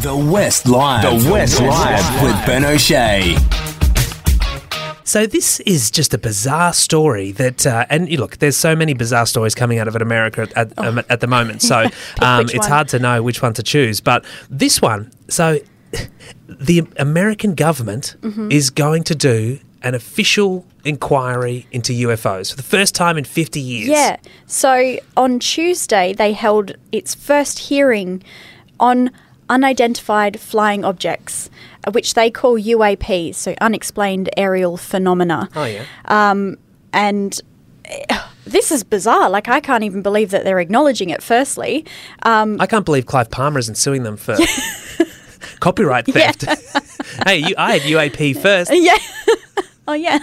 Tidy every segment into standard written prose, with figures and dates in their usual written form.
The West Live. The West Live with Ben O'Shea. So this is just a bizarre story that, and look, there's so many bizarre stories coming out of America at the moment, so it's hard to know which one to choose. But this one, so the American government is going to do an official inquiry into UFOs for the first time in 50 years. Yeah. So on Tuesday, they held its first hearing on unidentified flying objects, which they call UAPs, so unexplained aerial phenomena. Oh, yeah. And this is bizarre. Like, I can't even believe that they're acknowledging it, firstly. I can't believe Clive Palmer isn't suing them for copyright theft. Hey, I had UAP first. Yeah. Oh, yeah.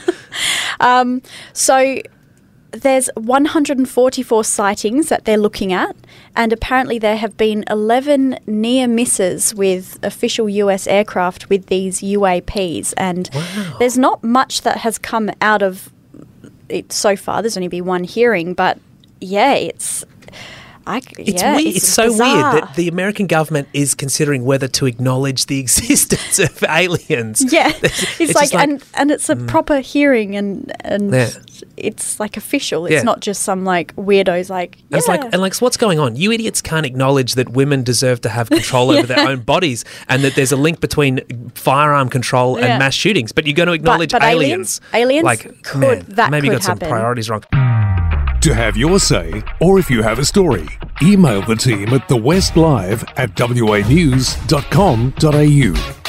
So there's 144 sightings that they're looking at, and apparently there have been 11 near misses with official US aircraft with these UAPs, and there's not much that has come out of it so far. There's only been one hearing, but yeah, it's weird. It's so bizarre. weird that the American government is considering whether to acknowledge the existence of aliens. Yeah, it's like and it's a proper hearing, and it's like official. It's not just some like weirdos like. Yeah. It's like what's going on? You idiots can't acknowledge that women deserve to have control over their own bodies, and that there's a link between firearm control and mass shootings. But you're going to acknowledge aliens. Aliens, like maybe you got some priorities wrong. To have your say, or if you have a story, email the team at thewestlive@wanews.com.au.